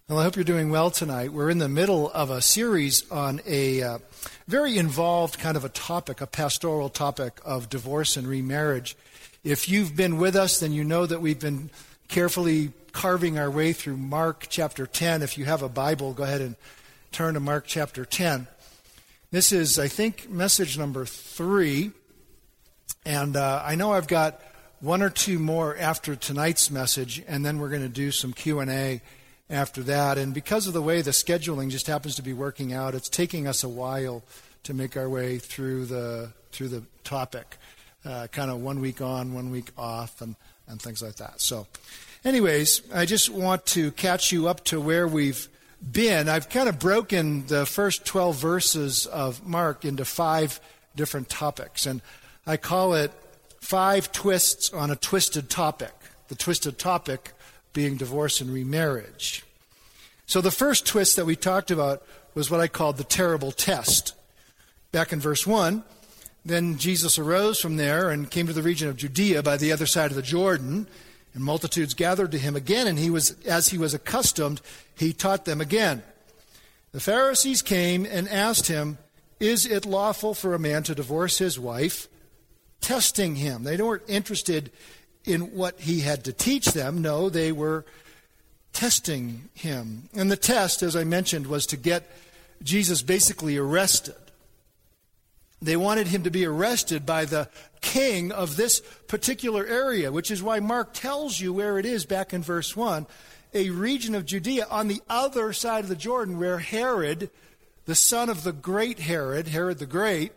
Well, I hope you're doing well tonight. We're in the middle of a series on a very involved kind of a topic, a pastoral topic of divorce and remarriage. If you've been with us, then you know that we've been carefully carving our way through Mark chapter 10. If you have a Bible, go ahead and turn to Mark chapter 10. This is, I think, message number 3. And I know I've got one or two more after tonight's message, and then we're going to do some Q&A after that. And because of the way the scheduling just happens to be working out, it's taking us a while to make our way through the topic. Kind of 1 week on, 1 week off, and things like that. So anyways, I just want to catch you up to where we've been. I've kind of broken the first 12 verses of Mark into 5 different topics. And I call it 5 twists on a twisted topic. The twisted topic being divorce and remarriage. So the first twist that we talked about was what I called the terrible test. Back in verse 1, then Jesus arose from there and came to the region of Judea by the other side of the Jordan, and multitudes gathered to him again, and as he was accustomed, he taught them again. The Pharisees came and asked him, "Is it lawful for a man to divorce his wife?" Testing him. They weren't interested in what he had to teach them. No, they were testing him. And the test, as I mentioned, was to get Jesus basically arrested. They wanted him to be arrested by the king of this particular area, which is why Mark tells you where it is back in verse 1, a region of Judea on the other side of the Jordan where Herod, the son of the great Herod the Great,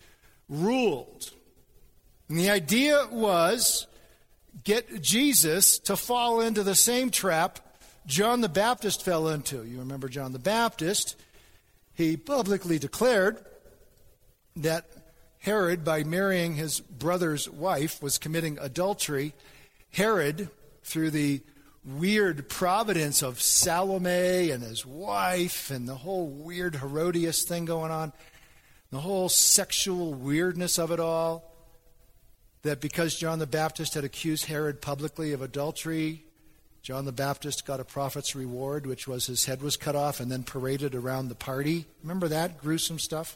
ruled. And the idea was get Jesus to fall into the same trap John the Baptist fell into. You remember John the Baptist. He publicly declared that Herod, by marrying his brother's wife, was committing adultery. Herod, through the weird providence of Salome and his wife and the whole weird Herodias thing going on, the whole sexual weirdness of it all, that because John the Baptist had accused Herod publicly of adultery, John the Baptist got a prophet's reward, which was his head was cut off and then paraded around the party. Remember that gruesome stuff?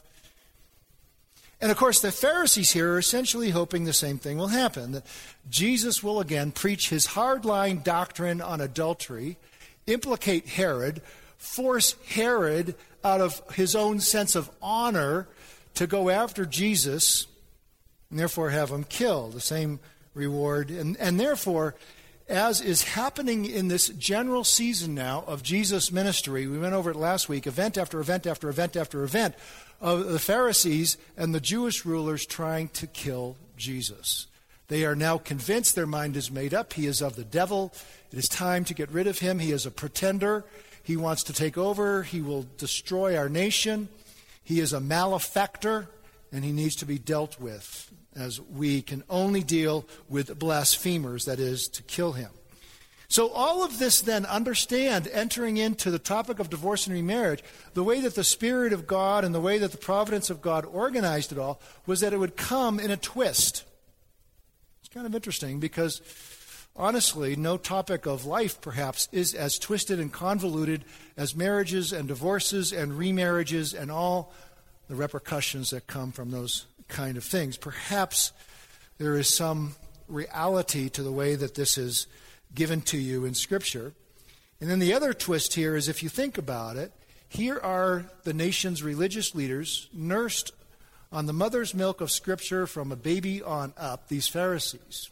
And of course, the Pharisees here are essentially hoping the same thing will happen, that Jesus will again preach his hardline doctrine on adultery, implicate Herod, force Herod out of his own sense of honor to go after Jesus, and therefore have him killed, the same reward. And therefore, as is happening in this general season now of Jesus' ministry, we went over it last week, event after event after event after event, of the Pharisees and the Jewish rulers trying to kill Jesus. They are now convinced, their mind is made up, he is of the devil. It is time to get rid of him. He is a pretender. He wants to take over. He will destroy our nation. He is a malefactor, and he needs to be dealt with, as we can only deal with blasphemers, that is, to kill him. So all of this then, understand, entering into the topic of divorce and remarriage, the way that the Spirit of God and the way that the providence of God organized it all was that it would come in a twist. It's kind of interesting because, honestly, no topic of life, perhaps, is as twisted and convoluted as marriages and divorces and remarriages and all the repercussions that come from those kind of things. Perhaps there is some reality to the way that this is given to you in Scripture. And then the other twist here is, if you think about it, here are the nation's religious leaders, nursed on the mother's milk of Scripture from a baby on up, these Pharisees.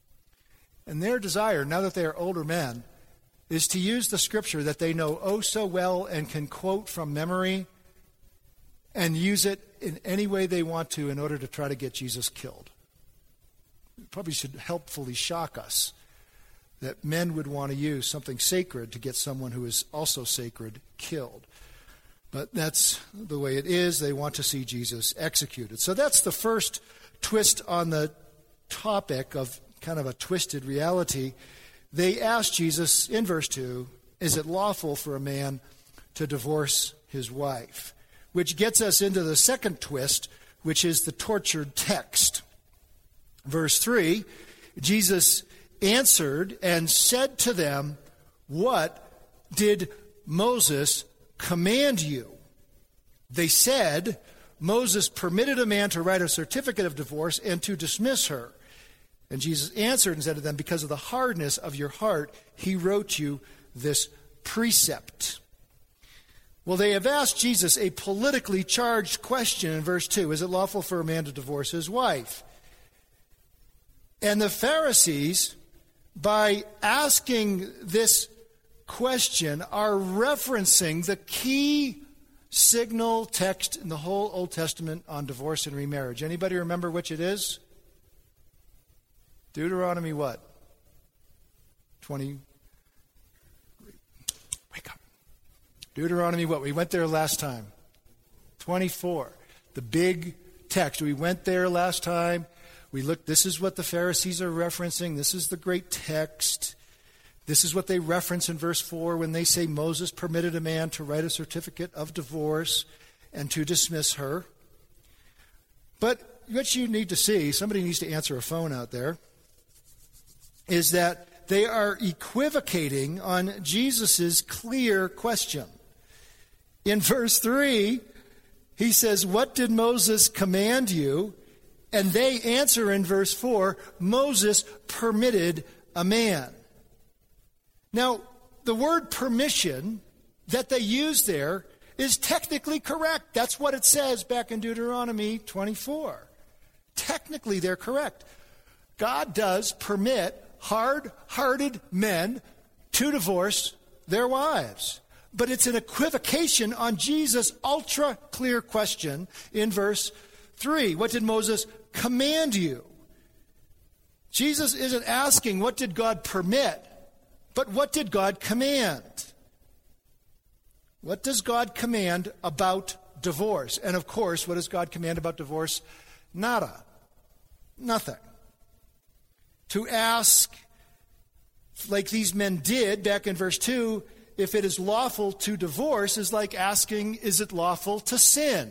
And their desire, now that they are older men, is to use the Scripture that they know oh so well and can quote from memory and use it in any way they want to in order to try to get Jesus killed. It probably should helpfully shock us that men would want to use something sacred to get someone who is also sacred killed. But that's the way it is. They want to see Jesus executed. So that's the first twist on the topic of kind of a twisted reality. They asked Jesus in verse 2, is it lawful for a man to divorce his wife? Which gets us into the second twist, which is the tortured text. Verse 3, Jesus answered and said to them, "What did Moses command you?" They said, "Moses permitted a man to write a certificate of divorce and to dismiss her." And Jesus answered and said to them, "Because of the hardness of your heart, he wrote you this precept." Well, they have asked Jesus a politically charged question in verse 2. Is it lawful for a man to divorce his wife? And the Pharisees, by asking this question, are referencing the key signal text in the whole Old Testament on divorce and remarriage. Anybody remember which it is? Deuteronomy what? 20. Wake up. Deuteronomy what? We went there last time. 24. The big text. We went there last time. We looked. This is what the Pharisees are referencing. This is the great text. This is what they reference in verse 4 when they say Moses permitted a man to write a certificate of divorce and to dismiss her. But what you need to see, somebody needs to answer a phone out there, is that they are equivocating on Jesus' clear question. In verse 3, he says, "What did Moses command you?" And they answer in verse 4, "Moses permitted a man." Now, the word permission that they use there is technically correct. That's what it says back in Deuteronomy 24. Technically, they're correct. God does permit hard-hearted men to divorce their wives. But it's an equivocation on Jesus' ultra-clear question in verse 3. What did Moses command you? Jesus isn't asking, what did God permit? But what did God command? What does God command about divorce? And of course, what does God command about divorce? Nada. Nothing. To ask, like these men did back in verse 2, if it is lawful to divorce is like asking, is it lawful to sin?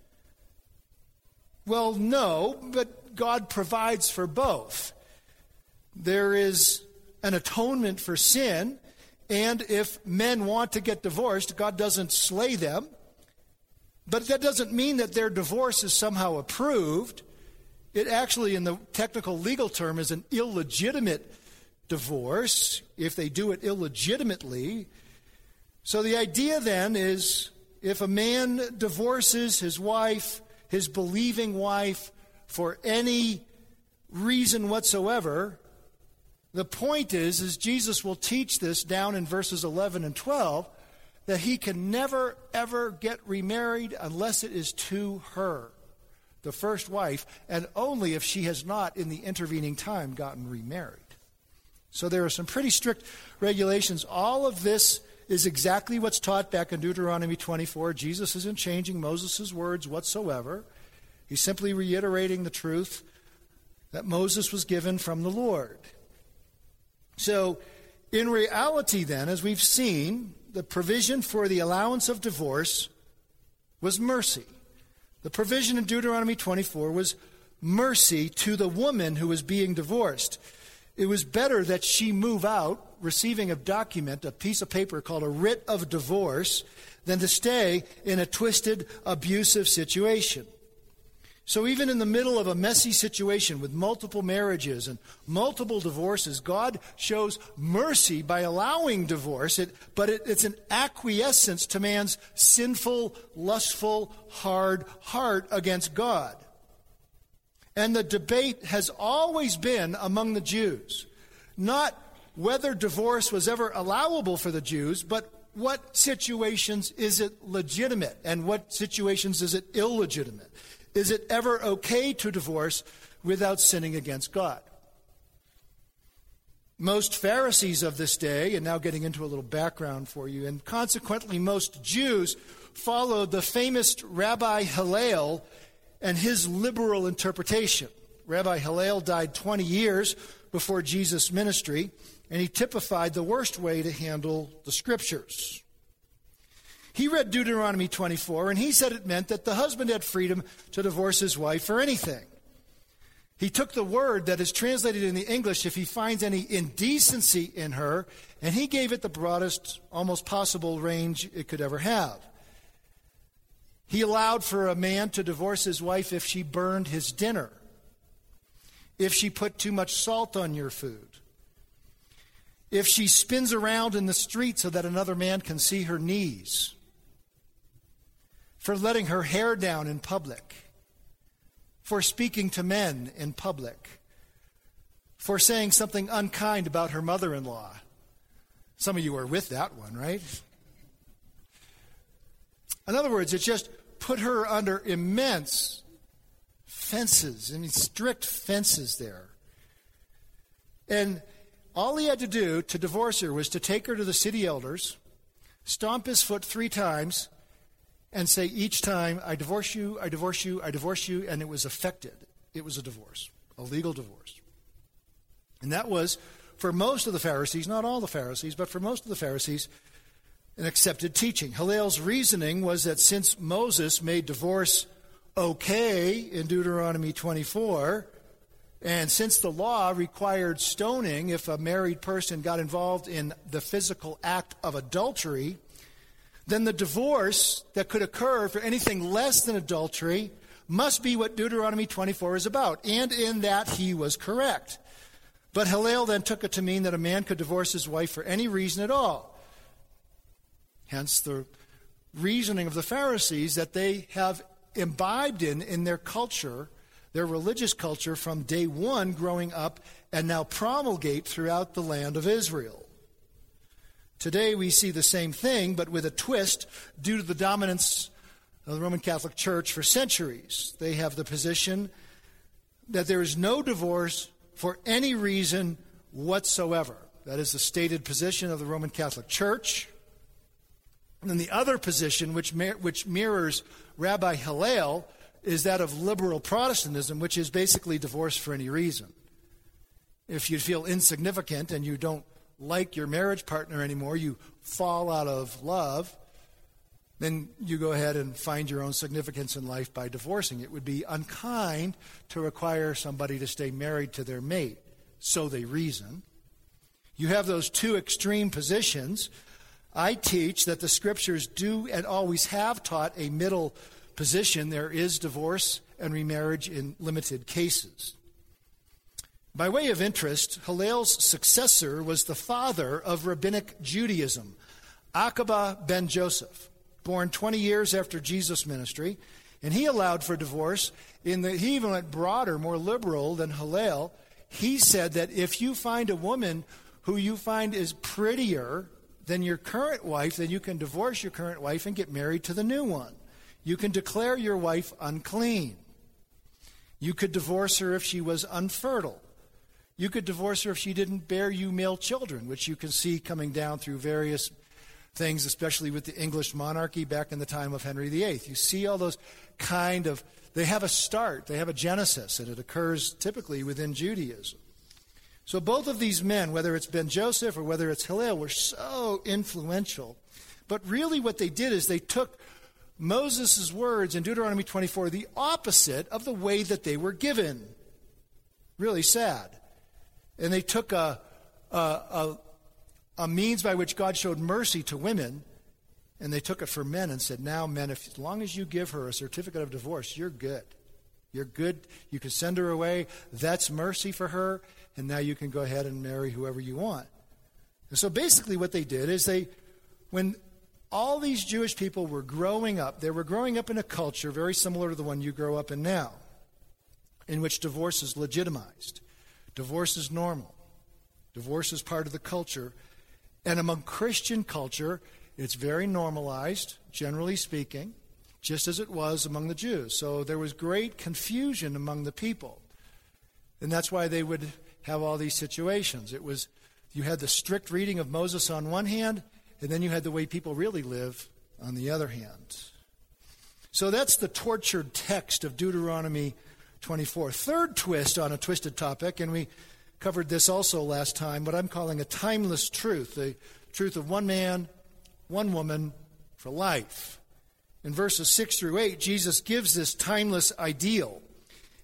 Well, no, but God provides for both. There is an atonement for sin, and if men want to get divorced, God doesn't slay them. But that doesn't mean that their divorce is somehow approved. It actually, in the technical legal term, is an illegitimate divorce if they do it illegitimately. So the idea then is if a man divorces his wife, his believing wife, for any reason whatsoever, the point is Jesus will teach this down in verses 11 and 12, that he can never, ever get remarried unless it is to her, the first wife, and only if she has not, in the intervening time, gotten remarried. So there are some pretty strict regulations. All of this is exactly what's taught back in Deuteronomy 24. Jesus isn't changing Moses' words whatsoever. He's simply reiterating the truth that Moses was given from the Lord. So, in reality then, as we've seen, the provision for the allowance of divorce was mercy. The provision in Deuteronomy 24 was mercy to the woman who was being divorced. It was better that she move out, receiving a document, a piece of paper called a writ of divorce, than to stay in a twisted, abusive situation. So even in the middle of a messy situation with multiple marriages and multiple divorces, God shows mercy by allowing divorce, but it's an acquiescence to man's sinful, lustful, hard heart against God. And the debate has always been among the Jews, not whether divorce was ever allowable for the Jews, but what situations is it legitimate and what situations is it illegitimate? Is it ever okay to divorce without sinning against God? Most Pharisees of this day, and now getting into a little background for you, and consequently most Jews followed the famous Rabbi Hillel and his liberal interpretation. Rabbi Hillel died 20 years before Jesus' ministry, and he typified the worst way to handle the Scriptures. He read Deuteronomy 24, and he said it meant that the husband had freedom to divorce his wife for anything. He took the word that is translated in the English, if he finds any indecency in her, and he gave it the broadest, almost possible range it could ever have. He allowed for a man to divorce his wife if she burned his dinner, if she put too much salt on your food, if she spins around in the street so that another man can see her knees, for letting her hair down in public, for speaking to men in public, for saying something unkind about her mother-in-law. Some of you are with that one, right? In other words, it just put her under immense fences, strict fences there. And all he had to do to divorce her was to take her to the city elders, stomp his foot 3 times, and say each time, I divorce you, I divorce you, I divorce you, and it was effected. It was a divorce, a legal divorce. And that was, for most of the Pharisees, not all the Pharisees, but for most of the Pharisees, an accepted teaching. Hillel's reasoning was that since Moses made divorce okay in Deuteronomy 24, and since the law required stoning if a married person got involved in the physical act of adultery, then the divorce that could occur for anything less than adultery must be what Deuteronomy 24 is about. And in that he was correct. But Hillel then took it to mean that a man could divorce his wife for any reason at all. Hence the reasoning of the Pharisees that they have imbibed in their culture, their religious culture, from day one growing up and now promulgate throughout the land of Israel. Today we see the same thing, but with a twist due to the dominance of the Roman Catholic Church for centuries. They have the position that there is no divorce for any reason whatsoever. That is the stated position of the Roman Catholic Church. And then the other position, which mirrors Rabbi Hillel, is that of liberal Protestantism, which is basically divorce for any reason. If you feel insignificant and you don't like your marriage partner anymore, you fall out of love, then you go ahead and find your own significance in life by divorcing. It would be unkind to require somebody to stay married to their mate, so they reason. You have those two extreme positions. I teach that the Scriptures do and always have taught a middle position. There is divorce and remarriage in limited cases. By way of interest, Hillel's successor was the father of Rabbinic Judaism, Akiba ben Joseph, born 20 years after Jesus' ministry, and he allowed for divorce. He even went broader, more liberal than Hillel. He said that if you find a woman who you find is prettier than your current wife, then you can divorce your current wife and get married to the new one. You can declare your wife unclean. You could divorce her if she was unfertile. You could divorce her if she didn't bear you male children, which you can see coming down through various things, especially with the English monarchy back in the time of Henry VIII. You see all those they have a start, they have a genesis, and it occurs typically within Judaism. So both of these men, whether it's Ben Joseph or whether it's Hillel, were so influential. But really what they did is they took Moses' words in Deuteronomy 24, the opposite of the way that they were given. Really sad. And they took a means by which God showed mercy to women, and they took it for men and said, now men, as long as you give her a certificate of divorce, you're good. You're good. You can send her away. That's mercy for her, and now you can go ahead and marry whoever you want. And so basically what they did is when all these Jewish people were growing up, they were growing up in a culture very similar to the one you grow up in now, in which divorce is legitimized. Divorce is normal. Divorce is part of the culture. And among Christian culture, it's very normalized, generally speaking, just as it was among the Jews. So there was great confusion among the people. And that's why they would have all these situations. You had the strict reading of Moses on one hand, and then you had the way people really live on the other hand. So that's the tortured text of Deuteronomy 24. Third twist on a twisted topic, and we covered this also last time, what I'm calling a timeless truth, the truth of one man, one woman for life. In verses 6 through 8, Jesus gives this timeless ideal.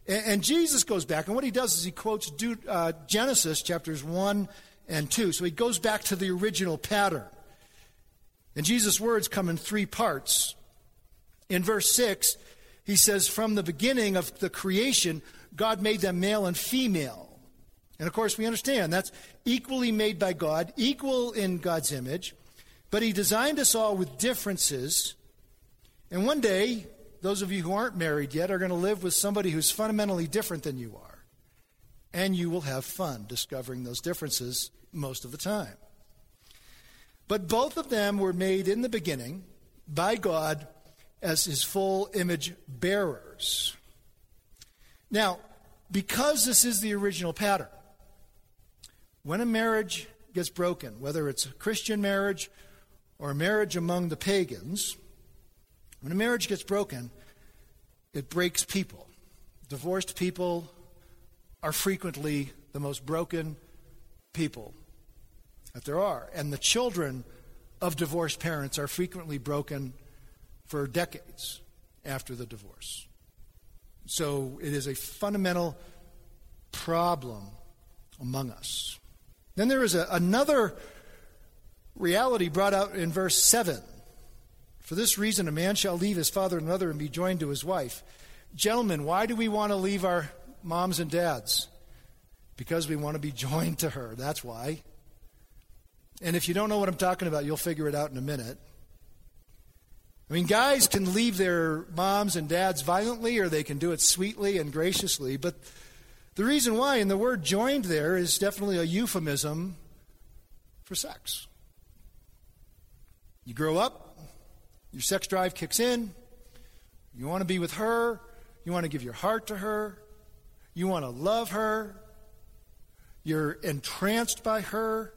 And Jesus goes back, and what he does is he quotes Genesis chapters 1 and 2. So he goes back to the original pattern. And Jesus' words come in three parts. In verse 6, he says, from the beginning of the creation, God made them male and female. And of course, we understand that's equally made by God, equal in God's image. But he designed us all with differences. And one day, those of you who aren't married yet are going to live with somebody who's fundamentally different than you are. And you will have fun discovering those differences most of the time. But both of them were made in the beginning by God as his full image bearers. Now, because this is the original pattern, when a marriage gets broken, whether it's a Christian marriage or a marriage among the pagans, when a marriage gets broken, it breaks people. Divorced people are frequently the most broken people that there are. And the children of divorced parents are frequently broken for decades after the divorce. So it is a fundamental problem among us. Then there is another reality brought out in verse 7. For this reason, a man shall leave his father and mother and be joined to his wife. Gentlemen, why do we want to leave our moms and dads? Because we want to be joined to her. That's why. And if you don't know what I'm talking about, you'll figure it out in a minute. I mean, guys can leave their moms and dads violently, or they can do it sweetly and graciously. But the reason why, and the word joined there, is definitely a euphemism for sex. You grow up, your sex drive kicks in, you want to be with her, you want to give your heart to her, you want to love her, you're entranced by her,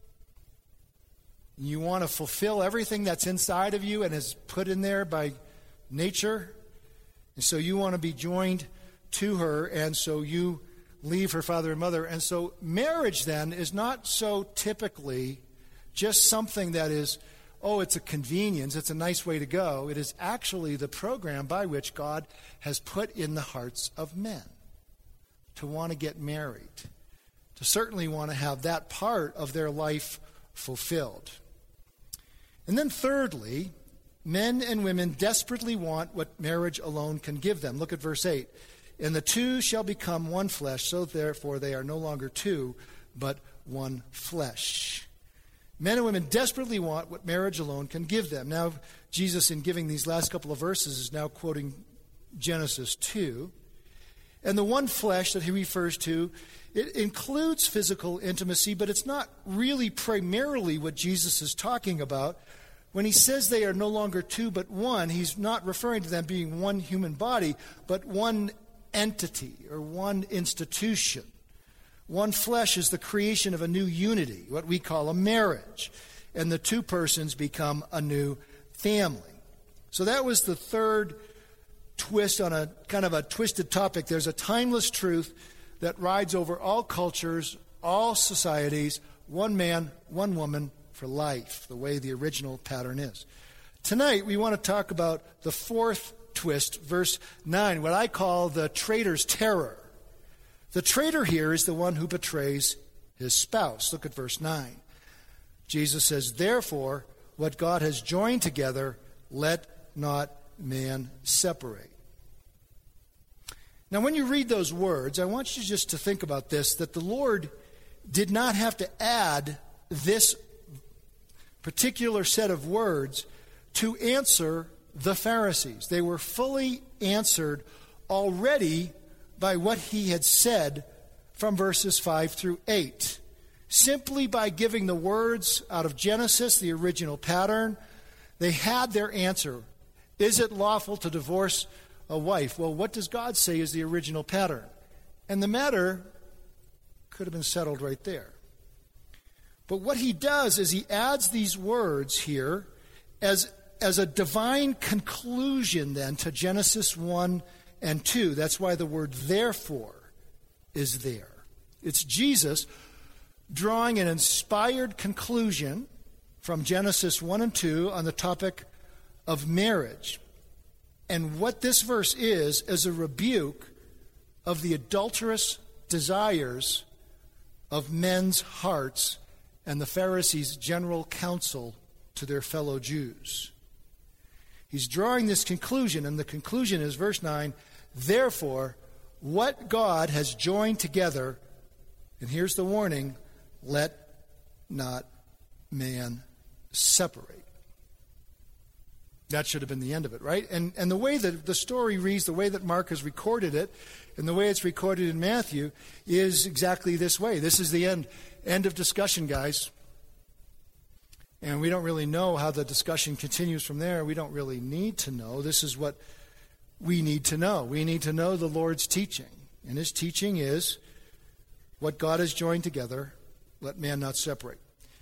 you want to fulfill everything that's inside of you and is put in there by nature, and so you want to be joined to her, and so you leave her father and mother. And so marriage then is not so typically just something that is, oh, it's a convenience, it's a nice way to go. It is actually the program by which God has put in the hearts of men to want to get married, to certainly want to have that part of their life fulfilled. And then thirdly, men and women desperately want what marriage alone can give them. Look at verse 8. And the two shall become one flesh, so therefore they are no longer two, but one flesh. Men and women desperately want what marriage alone can give them. Now, Jesus, in giving these last couple of verses, is now quoting Genesis 2. And the one flesh that he refers to, it includes physical intimacy, but it's not really primarily what Jesus is talking about. When he says they are no longer two but one, he's not referring to them being one human body, but one entity or one institution. One flesh is the creation of a new unity, what we call a marriage. And the two persons become a new family. So that was the third twist on a kind of a twisted topic. There's a timeless truth that rides over all cultures, all societies, one man, one woman for life, the way the original pattern is. Tonight we want to talk about the fourth twist, verse 9, what I call the traitor's terror. The traitor here is the one who betrays his spouse. Look at verse 9. Jesus says, therefore, what God has joined together, let not man separate. Now, when you read those words, I want you just to think about this, that the Lord did not have to add this particular set of words to answer the Pharisees. They were fully answered already by what he had said from verses 5 through 8. Simply by giving the words out of Genesis, the original pattern, they had their answer. Is it lawful to divorce a wife? Well, what does God say is the original pattern? And the matter could have been settled right there. But what he does is he adds these words here as a divine conclusion then to Genesis 1 and 2. That's why the word therefore is there. It's Jesus drawing an inspired conclusion from Genesis 1 and 2 on the topic of marriage. And what this verse is a rebuke of the adulterous desires of men's hearts and the Pharisees' general counsel to their fellow Jews. He's drawing this conclusion, and the conclusion is verse 9, therefore, what God has joined together, and here's the warning, let not man separate. That should have been the end of it, right? And the way that the story reads, the way that Mark has recorded it, and the way it's recorded in Matthew is exactly this way. This is the end of discussion, guys. And we don't really know how the discussion continues from there. We don't really need to know. This is what we need to know. We need to know the Lord's teaching. And his teaching is, what God has joined together, let man not separate.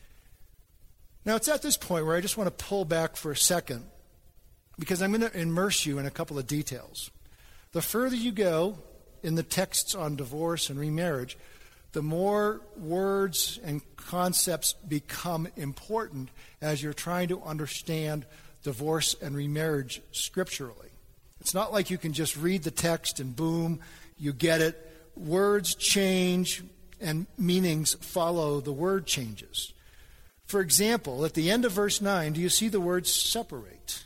Now, it's at this point where I just want to pull back for a second, because I'm going to immerse you in a couple of details. The further you go in the texts on divorce and remarriage, the more words and concepts become important as you're trying to understand divorce and remarriage scripturally. It's not like you can just read the text and boom, you get it. Words change and meanings follow the word changes. For example, at the end of verse 9, do you see the word separate?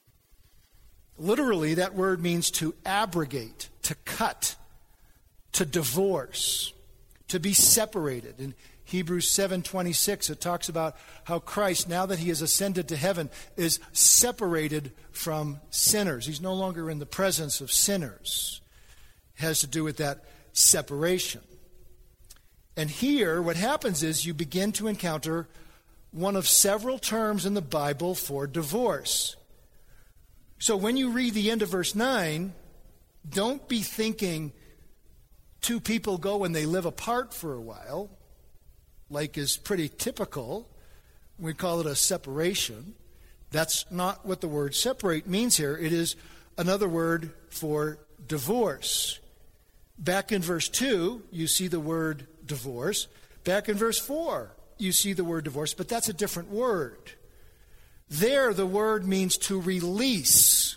Literally, that word means to abrogate, to cut, to divorce, to be separated. In Hebrews 7:26, it talks about how Christ, now that he has ascended to heaven, is separated from sinners. He's no longer in the presence of sinners. It has to do with that separation. And here, what happens is you begin to encounter one of several terms in the Bible for divorce. So when you read the end of verse 9, don't be thinking two people go and they live apart for a while, like is pretty typical. We call it a separation. That's not what the word separate means here. It is another word for divorce. Back in verse 2, you see the word divorce. Back in verse 4, you see the word divorce, but that's a different word. There, the word means to release.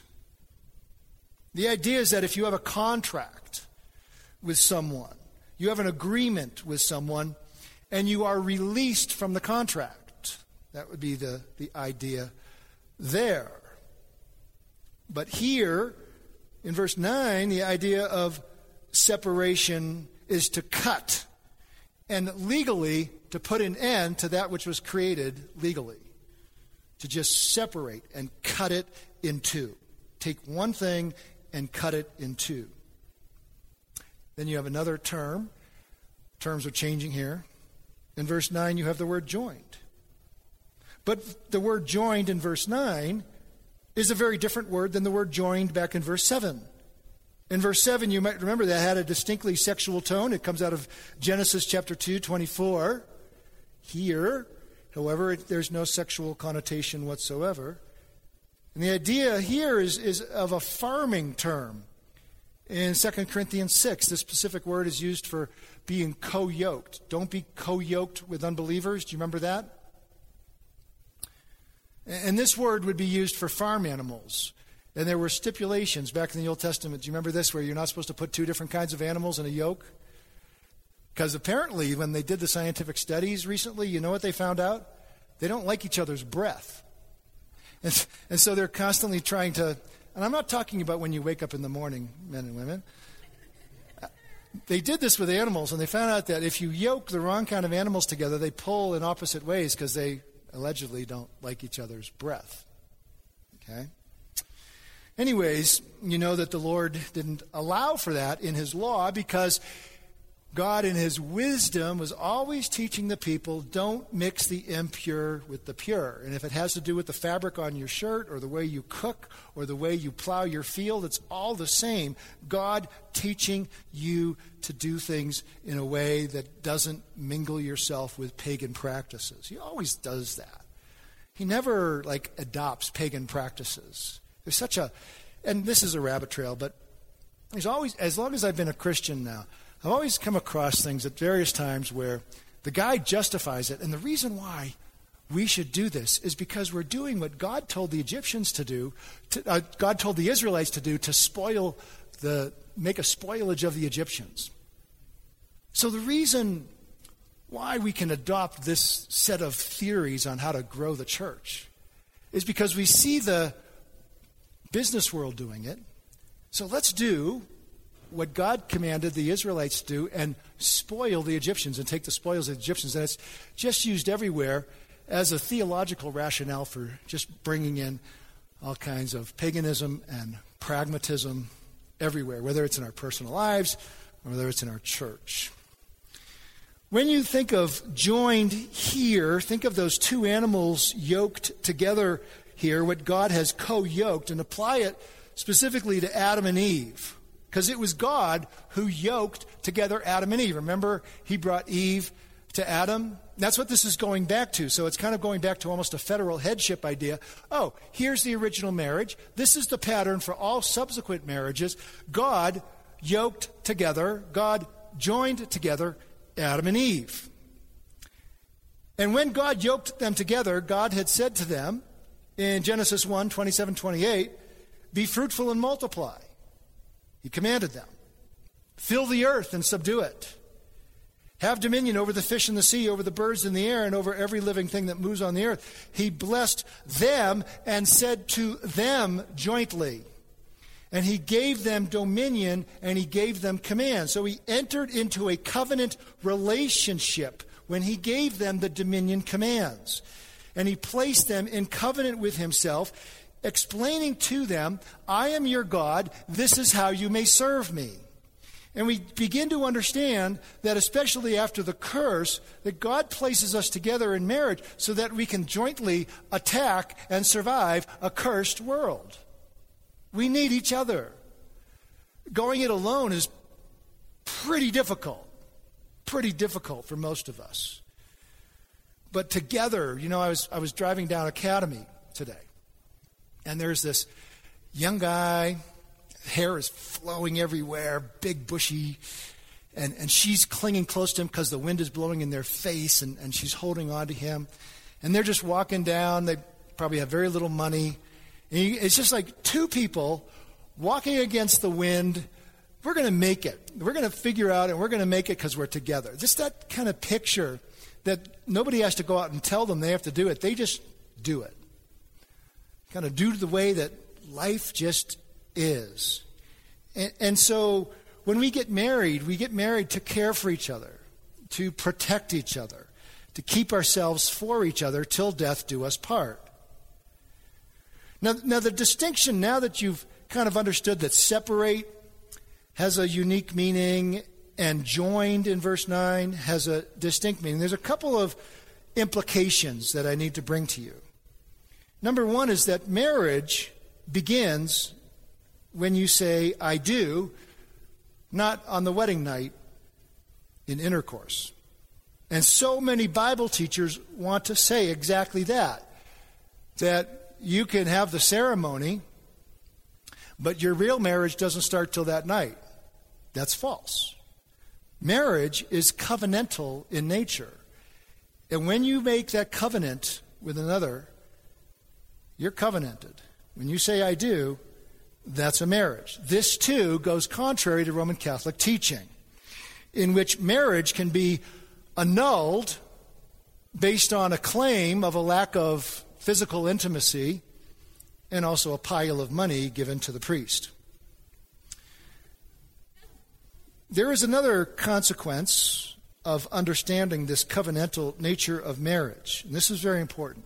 The idea is that if you have a contract with someone, you have an agreement with someone, and you are released from the contract. That would be the idea there. But here, in verse 9, the idea of separation is to cut, and legally to put an end to that which was created legally. To just separate and cut it in two. Take one thing and cut it in two. Then you have another term. Terms are changing here. In verse 9, you have the word joined. But the word joined in verse 9 is a very different word than the word joined back in verse 7. In verse 7, you might remember that had a distinctly sexual tone. It comes out of Genesis chapter 2:24. Here, however, there's no sexual connotation whatsoever. And the idea here is of a farming term. In 2 Corinthians 6, this specific word is used for being co-yoked. Don't be co-yoked with unbelievers. Do you remember that? And this word would be used for farm animals. And there were stipulations back in the Old Testament. Do you remember this, where you're not supposed to put two different kinds of animals in a yoke? Because apparently, when they did the scientific studies recently, you know what they found out? They don't like each other's breath. And so they're constantly trying to, and I'm not talking about when you wake up in the morning, men and women. They did this with animals, and they found out that if you yoke the wrong kind of animals together, they pull in opposite ways because they allegedly don't like each other's breath. Okay? Anyways, you know that the Lord didn't allow for that in his law because God in his wisdom was always teaching the people, don't mix the impure with the pure. And if it has to do with the fabric on your shirt or the way you cook or the way you plow your field, it's all the same. God teaching you to do things in a way that doesn't mingle yourself with pagan practices. He always does that. He never adopts pagan practices. There's such a, and this is a rabbit trail, but there's always, as long as I've been a Christian now, I've always come across things at various times where the guy justifies it. And the reason why we should do this is because we're doing what God told the Egyptians to do, God told the Israelites to do, to spoil make a spoilage of the Egyptians. So the reason why we can adopt this set of theories on how to grow the church is because we see the business world doing it. So let's do what God commanded the Israelites to do and spoil the Egyptians and take the spoils of the Egyptians. And it's just used everywhere as a theological rationale for just bringing in all kinds of paganism and pragmatism everywhere, whether it's in our personal lives or whether it's in our church. When you think of joined here, think of those two animals yoked together here, what God has co-yoked, and apply it specifically to Adam and Eve. Because it was God who yoked together Adam and Eve. Remember, he brought Eve to Adam? That's what this is going back to. So it's kind of going back to almost a federal headship idea. Oh, here's the original marriage. This is the pattern for all subsequent marriages. God yoked together, God joined together Adam and Eve. And when God yoked them together, God had said to them in Genesis 1, 27, 28, be fruitful and multiply. He commanded them. Fill the earth and subdue it. Have dominion over the fish in the sea, over the birds in the air, and over every living thing that moves on the earth. He blessed them and said to them jointly. And he gave them dominion and he gave them command. So he entered into a covenant relationship when he gave them the dominion commands. And he placed them in covenant with himself, explaining to them, I am your God, this is how you may serve me. And we begin to understand that especially after the curse, that God places us together in marriage so that we can jointly attack and survive a cursed world. We need each other. Going it alone is pretty difficult for most of us. But together, I was driving down Academy today, and there's this young guy, hair is flowing everywhere, big bushy, and she's clinging close to him because the wind is blowing in their face, and she's holding on to him. And they're just walking down. They probably have very little money. And it's just like two people walking against the wind. We're going to make it. We're going to figure out, and we're going to make it because we're together. Just that kind of picture that nobody has to go out and tell them they have to do it. They just do it. Kind of do the way that life just is. And so when we get married to care for each other, to protect each other, to keep ourselves for each other till death do us part. Now the distinction, now that you've kind of understood that separate has a unique meaning and joined in verse 9 has a distinct meaning, there's a couple of implications that I need to bring to you. Number one is that marriage begins when you say, I do, not on the wedding night in intercourse. And so many Bible teachers want to say exactly that you can have the ceremony, but your real marriage doesn't start till that night. That's false. Marriage is covenantal in nature. And when you make that covenant with another, you're covenanted. When you say, I do, that's a marriage. This, too, goes contrary to Roman Catholic teaching, in which marriage can be annulled based on a claim of a lack of physical intimacy and also a pile of money given to the priest. There is another consequence of understanding this covenantal nature of marriage, and this is very important.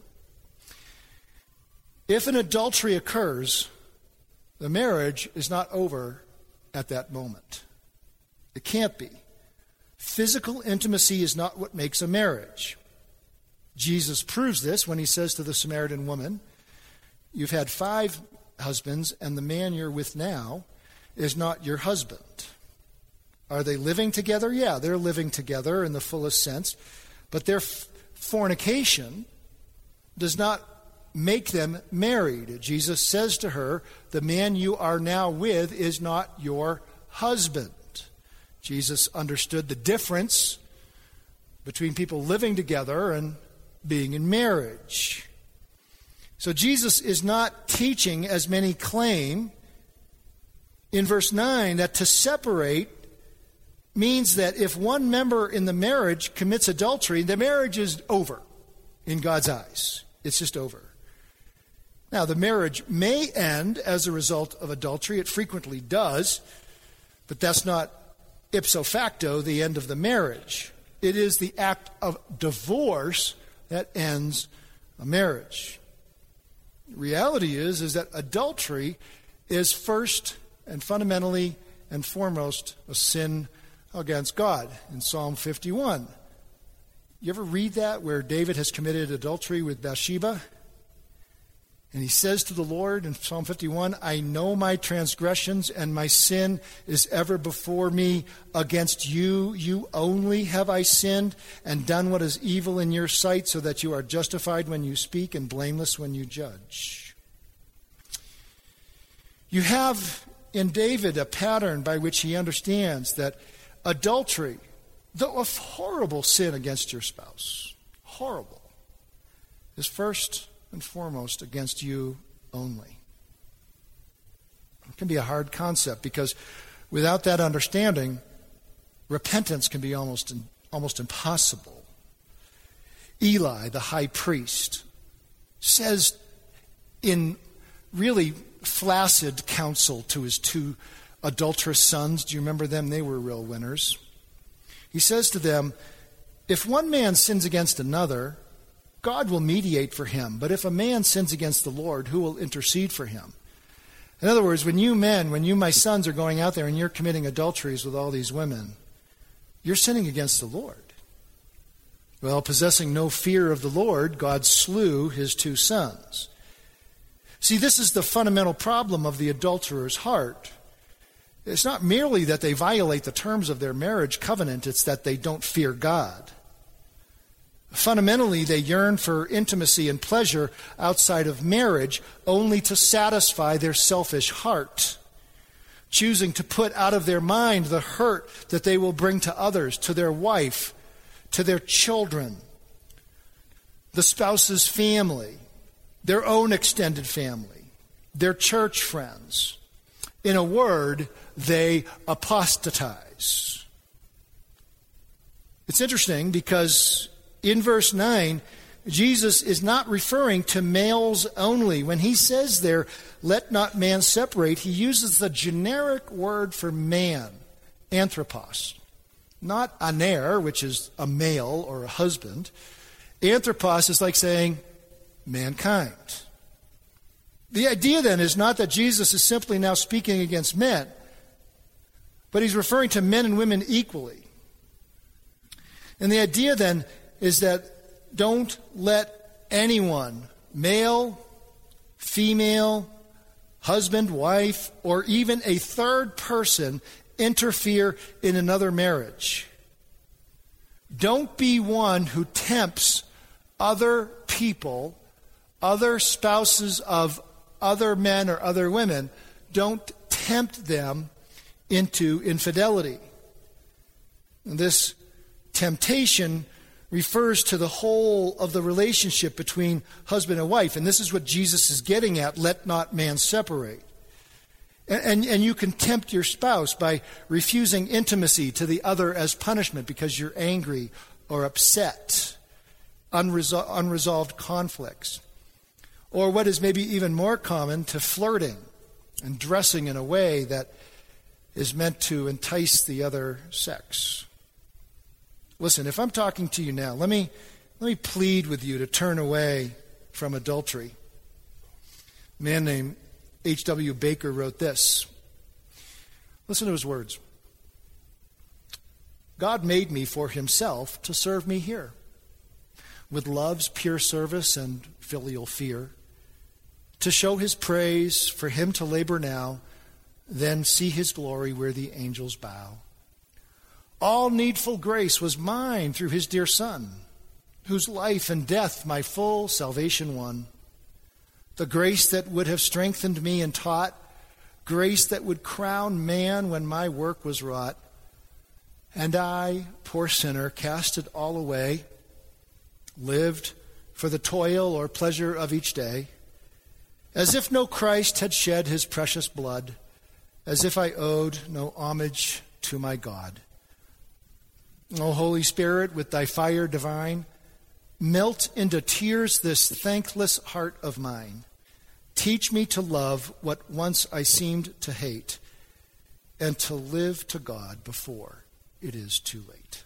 If an adultery occurs, the marriage is not over at that moment. It can't be. Physical intimacy is not what makes a marriage. Jesus proves this when he says to the Samaritan woman, you've had 5 husbands, and the man you're with now is not your husband. Are they living together? Yeah, they're living together in the fullest sense, but their fornication does not make them married. Jesus says to her, the man you are now with is not your husband. Jesus understood the difference between people living together and being in marriage. So Jesus is not teaching, as many claim, in verse 9 that to separate means that if one member in the marriage commits adultery, the marriage is over in God's eyes. It's just over. Now, the marriage may end as a result of adultery. It frequently does, but that's not ipso facto the end of the marriage. It is the act of divorce that ends a marriage. The reality is that adultery is first and fundamentally and foremost a sin against God in Psalm 51. You ever read that where David has committed adultery with Bathsheba? And he says to the Lord in Psalm 51, I know my transgressions and my sin is ever before me. Against you, you only have I sinned and done what is evil in your sight, so that you are justified when you speak and blameless when you judge. You have in David a pattern by which he understands that adultery, though a horrible sin against your spouse, horrible, is first and foremost against you only. It can be a hard concept because without that understanding, repentance can be almost impossible. Eli, the high priest, says in really flaccid counsel to his two adulterous sons. Do you remember them? They were real winners. He says to them, if one man sins against another, God will mediate for him. But if a man sins against the Lord, who will intercede for him? In other words, when you my sons, are going out there and you're committing adulteries with all these women, you're sinning against the Lord. Well, possessing no fear of the Lord, God slew his two sons. See, this is the fundamental problem of the adulterer's heart. It's not merely that they violate the terms of their marriage covenant, it's that they don't fear God. Fundamentally, they yearn for intimacy and pleasure outside of marriage only to satisfy their selfish heart, choosing to put out of their mind the hurt that they will bring to others, to their wife, to their children, the spouse's family, their own extended family, their church friends. In a word, they apostatize. It's interesting because in verse 9, Jesus is not referring to males only. When he says there, let not man separate, he uses the generic word for man, anthropos. Not aner, which is a male or a husband. Anthropos is like saying mankind. The idea then is not that Jesus is simply now speaking against men, but he's referring to men and women equally. And the idea then is that don't let anyone, male, female, husband, wife, or even a third person interfere in another marriage. Don't be one who tempts other people, other spouses of other men or other women. Don't tempt them into infidelity. And this temptation refers to the whole of the relationship between husband and wife. And this is what Jesus is getting at, let not man separate. And you can tempt your spouse by refusing intimacy to the other as punishment because you're angry or upset, unresolved conflicts. Or what is maybe even more common, to flirting and dressing in a way that is meant to entice the other sex. Listen, if I'm talking to you now, let me plead with you to turn away from adultery. A man named H.W. Baker wrote this. Listen to his words. God made me for himself to serve me here, with love's pure service and filial fear, to show his praise, for him to labor now, then see his glory where the angels bow. All needful grace was mine through his dear Son, whose life and death my full salvation won. The grace that would have strengthened me and taught, grace that would crown man when my work was wrought. And I, poor sinner, cast it all away, lived for the toil or pleasure of each day, as if no Christ had shed his precious blood, as if I owed no homage to my God. O Holy Spirit, with thy fire divine, melt into tears this thankless heart of mine. Teach me to love what once I seemed to hate, and to live to God before it is too late.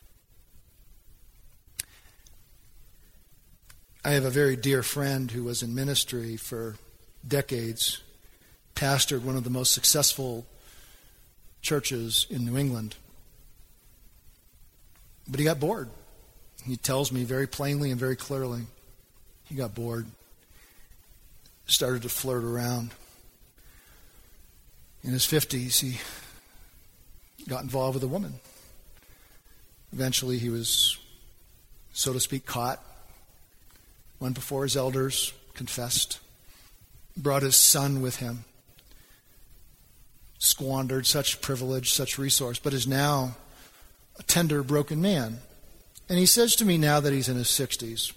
I have a very dear friend who was in ministry for decades, pastored one of the most successful churches in New England. But he got bored. He tells me very plainly and very clearly, he got bored. Started to flirt around. In his 50s, he got involved with a woman. Eventually, he was, so to speak, caught. Went before his elders, confessed, brought his son with him, squandered such privilege, such resource, but is now a tender, broken man. And he says to me now that he's in his 60s,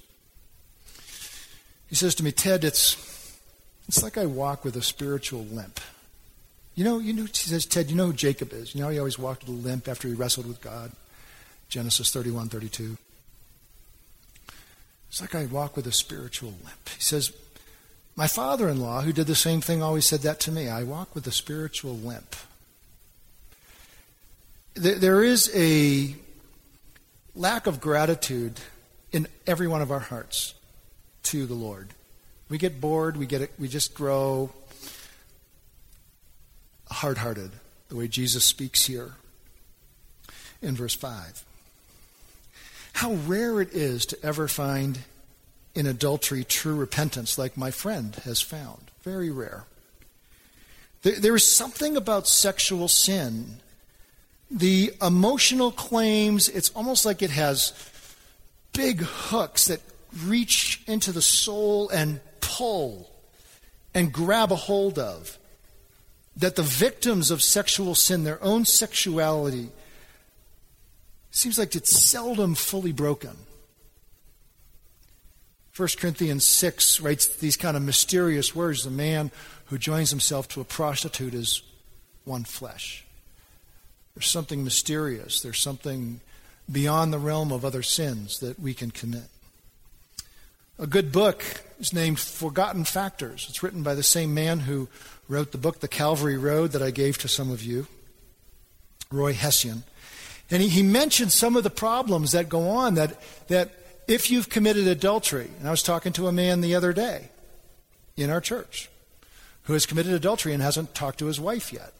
he says to me, Ted, it's like I walk with a spiritual limp. He says, Ted, you know who Jacob is? You know he always walked with a limp after he wrestled with God? Genesis 31:32. It's like I walk with a spiritual limp. He says, my father-in-law, who did the same thing, always said that to me. I walk with a spiritual limp. There is a lack of gratitude in every one of our hearts to the Lord. We get bored, we just grow hard-hearted, the way Jesus speaks here in verse 5. How rare it is to ever find in adultery true repentance like my friend has found. Very rare. There is something about sexual sin. The emotional claims, it's almost like it has big hooks that reach into the soul and pull and grab a hold of. That the victims of sexual sin, their own sexuality, seems like it's seldom fully broken. 1 Corinthians 6 writes these kind of mysterious words. The man who joins himself to a prostitute is one flesh. There's something mysterious. There's something beyond the realm of other sins that we can commit. A good book is named Forgotten Factors. It's written by the same man who wrote the book, The Calvary Road, that I gave to some of you, Roy Hession. And he mentioned some of the problems that go on that if you've committed adultery, and I was talking to a man the other day in our church who has committed adultery and hasn't talked to his wife yet.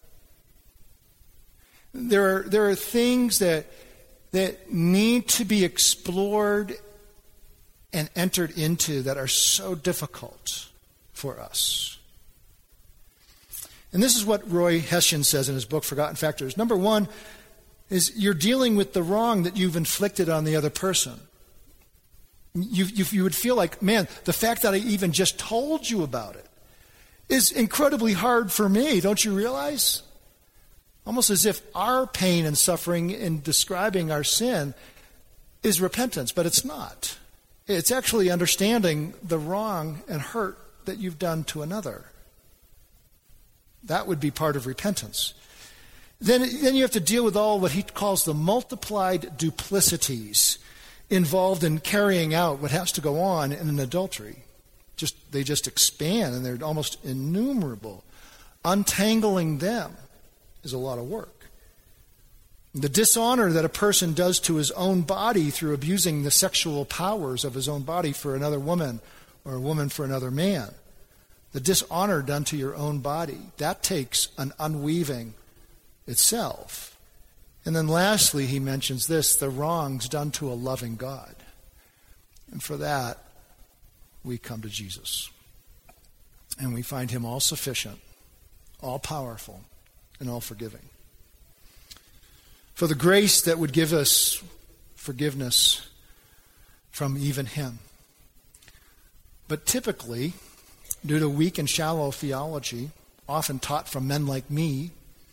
There are things that need to be explored and entered into that are so difficult for us. And this is what Roy Hession says in his book, Forgotten Factors. Number one is you're dealing with the wrong that you've inflicted on the other person. You would feel like, man, the fact that I even just told you about it is incredibly hard for me. Don't you realize? Almost as if our pain and suffering in describing our sin is repentance, but it's not. It's actually understanding the wrong and hurt that you've done to another. That would be part of repentance. Then you have to deal with all what he calls the multiplied duplicities involved in carrying out what has to go on in an adultery. They just expand, and they're almost innumerable. Untangling them is a lot of work. The dishonor that a person does to his own body through abusing the sexual powers of his own body for another woman or a woman for another man. The dishonor done to your own body, that takes an unweaving itself. And then lastly, he mentions this, the wrongs done to a loving God. And for that, we come to Jesus. And we find him all sufficient, all powerful, and all forgiving. For the grace that would give us forgiveness from even him. But typically, due to weak and shallow theology, often taught from men like me,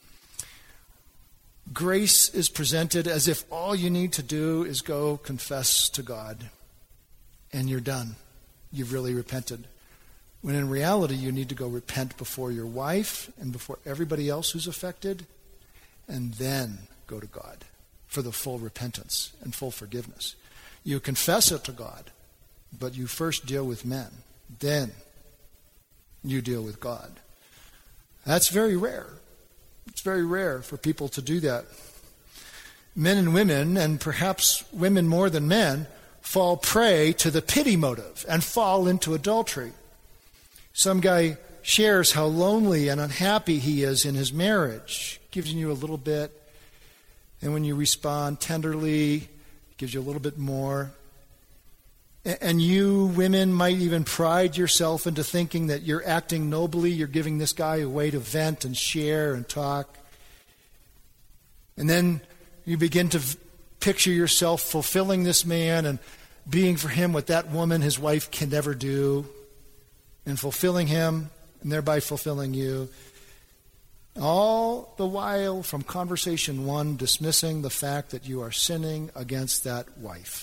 grace is presented as if all you need to do is go confess to God, and you're done. You've really repented. When in reality, you need to go repent before your wife and before everybody else who's affected, and then go to God for the full repentance and full forgiveness. You confess it to God, but you first deal with men. Then you deal with God. That's very rare. It's very rare for people to do that. Men and women, and perhaps women more than men, fall prey to the pity motive and fall into adultery. Some guy shares how lonely and unhappy he is in his marriage, gives you a little bit, and when you respond tenderly, gives you a little bit more. And you women might even pride yourself into thinking that you're acting nobly, you're giving this guy a way to vent and share and talk. And then you begin to picture yourself fulfilling this man and being for him what that woman, his wife, can never do, and fulfilling him and thereby fulfilling you. All the while from conversation one, dismissing the fact that you are sinning against that wife.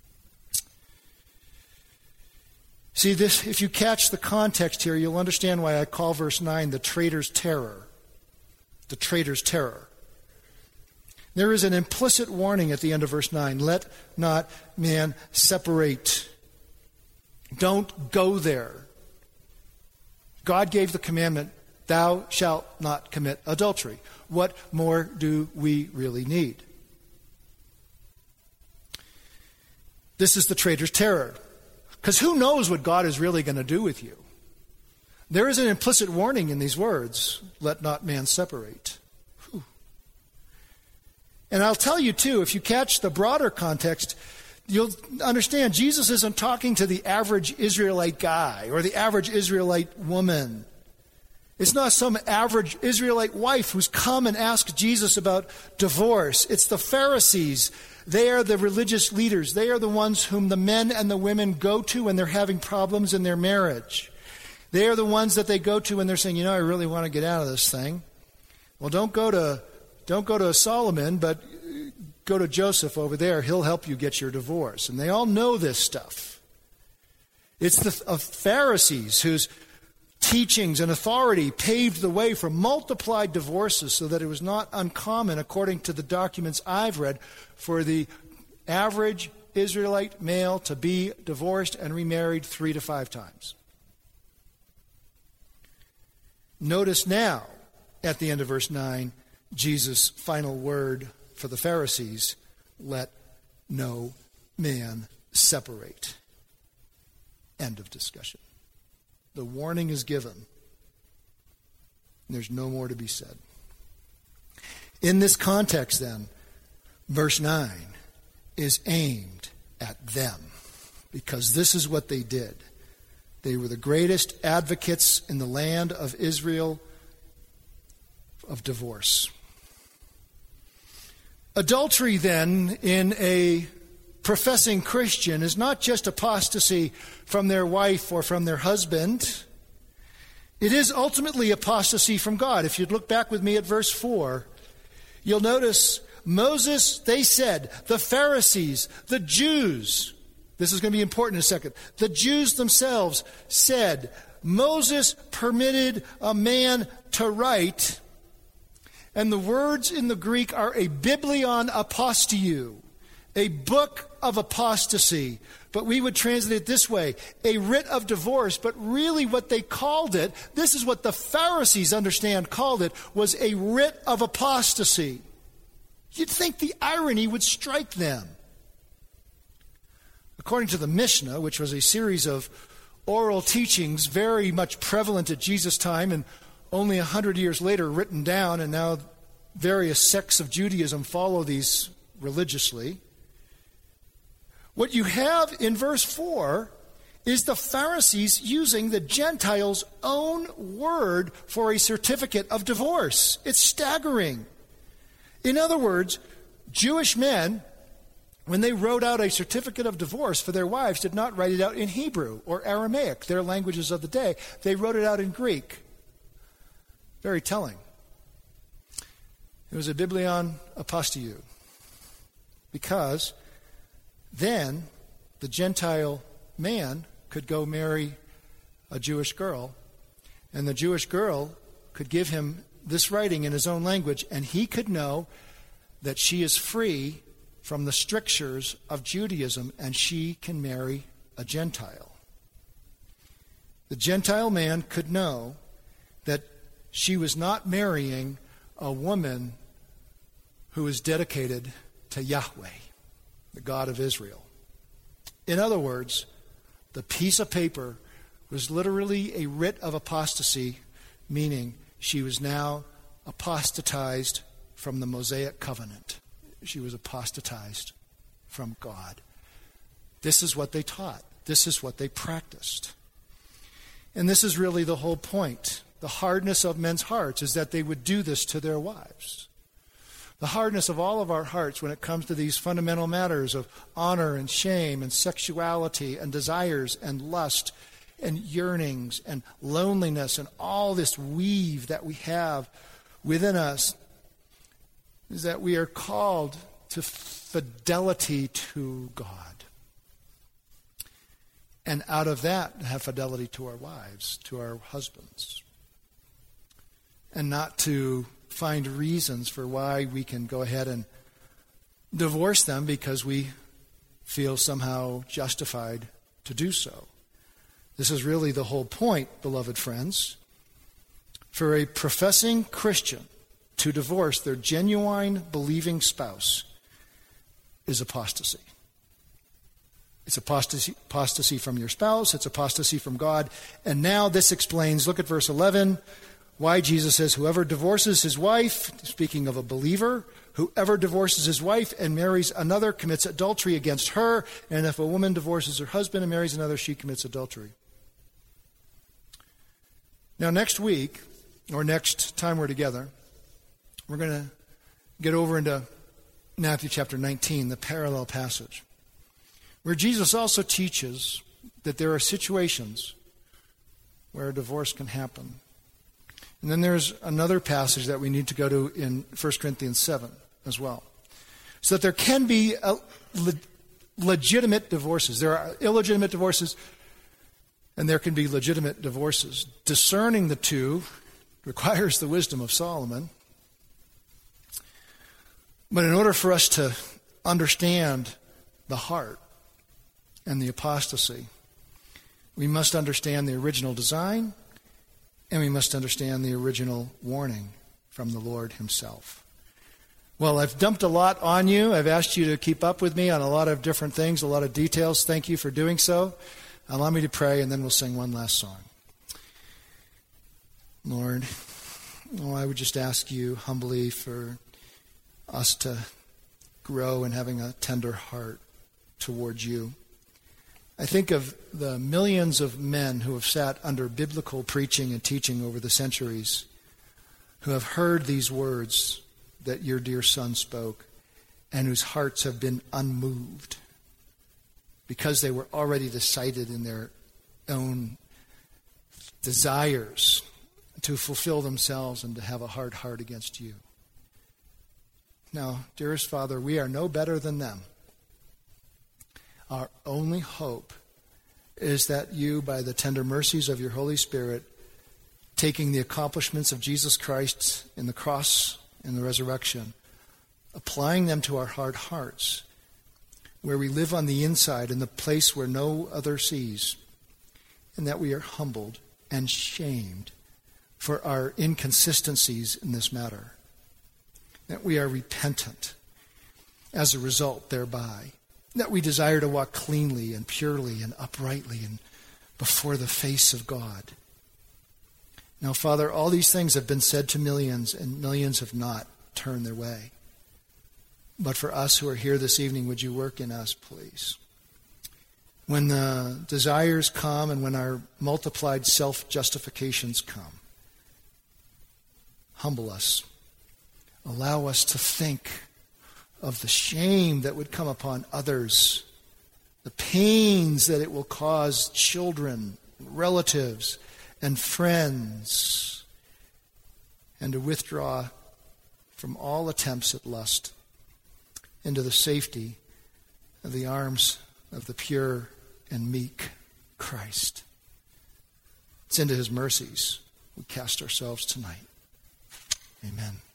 See, this, if you catch the context here, you'll understand why I call verse 9 the traitor's terror. The traitor's terror. There is an implicit warning at the end of verse 9. Let not man separate. Don't go there. God gave the commandment, thou shalt not commit adultery. What more do we really need? This is the traitor's terror. Because who knows what God is really going to do with you? There is an implicit warning in these words, let not man separate. Whew. And I'll tell you too, if you catch the broader context, you'll understand Jesus isn't talking to the average Israelite guy or the average Israelite woman. It's not some average Israelite wife who's come and asked Jesus about divorce. It's the Pharisees. They are the religious leaders. They are the ones whom the men and the women go to when they're having problems in their marriage. They are the ones that they go to when they're saying, I really want to get out of this thing. Well, don't go to Solomon, but go to Joseph over there. He'll help you get your divorce. And they all know this stuff. It's the Pharisees whose teachings and authority paved the way for multiplied divorces so that it was not uncommon, according to the documents I've read, for the average Israelite male to be divorced and remarried 3 to 5 times. Notice now, at the end of verse 9, Jesus' final word for the Pharisees, let no man separate. End of discussion. The warning is given. There's no more to be said. In this context, then, verse 9 is aimed at them, because this is what they did. They were the greatest advocates in the land of Israel of divorce. Adultery, then, in a professing Christian is not just apostasy from their wife or from their husband. It is ultimately apostasy from God. If you'd look back with me at verse 4, you'll notice Moses, they said, the Pharisees, the Jews, this is going to be important in a second, the Jews themselves said, Moses permitted a man to write, and the words in the Greek are a biblion apostiou, a book of apostasy, but we would translate it this way, a writ of divorce. But really what they called it, this is what the Pharisees called it, was a writ of apostasy. You'd think the irony would strike them. According to the Mishnah, which was a series of oral teachings very much prevalent at Jesus' time and only 100 years later written down, and now various sects of Judaism follow these religiously. What you have in verse 4 is the Pharisees using the Gentiles' own word for a certificate of divorce. It's staggering. In other words, Jewish men, when they wrote out a certificate of divorce for their wives, did not write it out in Hebrew or Aramaic, their languages of the day. They wrote it out in Greek. Very telling. It was a biblion apostiou, because then the Gentile man could go marry a Jewish girl, and the Jewish girl could give him this writing in his own language, and he could know that she is free from the strictures of Judaism, and she can marry a Gentile. The Gentile man could know that she was not marrying a woman who is dedicated to Yahweh, the God of Israel. In other words, the piece of paper was literally a writ of apostasy, meaning she was now apostatized from the Mosaic covenant. She was apostatized from God. This is what they taught. This is what they practiced. And this is really the whole point. The hardness of men's hearts is that they would do this to their wives. The hardness of all of our hearts when it comes to these fundamental matters of honor and shame and sexuality and desires and lust and yearnings and loneliness and all this weave that we have within us is that we are called to fidelity to God. And out of that, have fidelity to our wives, to our husbands. And not to find reasons for why we can go ahead and divorce them because we feel somehow justified to do so. This is really the whole point, beloved friends. For a professing Christian to divorce their genuine believing spouse is apostasy. It's apostasy from your spouse. It's apostasy from God. And now this explains, look at verse 11, why Jesus says, whoever divorces his wife, speaking of a believer, whoever divorces his wife and marries another commits adultery against her. And if a woman divorces her husband and marries another, she commits adultery. Now next week, or next time we're together, we're going to get over into Matthew chapter 19, the parallel passage, where Jesus also teaches that there are situations where a divorce can happen. And then there's another passage that we need to go to in 1 Corinthians 7 as well. So that there can be legitimate divorces. There are illegitimate divorces, and there can be legitimate divorces. Discerning the two requires the wisdom of Solomon. But in order for us to understand the heart and the apostasy, we must understand the original design, and we must understand the original warning from the Lord himself. Well, I've dumped a lot on you. I've asked you to keep up with me on a lot of different things, a lot of details. Thank you for doing so. Allow me to pray, and then we'll sing one last song. Lord, I would just ask you humbly for us to grow in having a tender heart towards you. I think of the millions of men who have sat under biblical preaching and teaching over the centuries, who have heard these words that your dear Son spoke, and whose hearts have been unmoved because they were already decided in their own desires to fulfill themselves and to have a hard heart against you. Now, dearest Father, we are no better than them. Our only hope is that you, by the tender mercies of your Holy Spirit, taking the accomplishments of Jesus Christ in the cross and the resurrection, applying them to our hard hearts, where we live on the inside in the place where no other sees, and that we are humbled and shamed for our inconsistencies in this matter, that we are repentant as a result thereby, that we desire to walk cleanly and purely and uprightly and before the face of God. Now, Father, all these things have been said to millions, and millions have not turned their way. But for us who are here this evening, would you work in us, please? When the desires come and when our multiplied self-justifications come, humble us. Allow us to think of the shame that would come upon others, the pains that it will cause children, relatives, and friends, and to withdraw from all attempts at lust into the safety of the arms of the pure and meek Christ. It's into his mercies we cast ourselves tonight. Amen.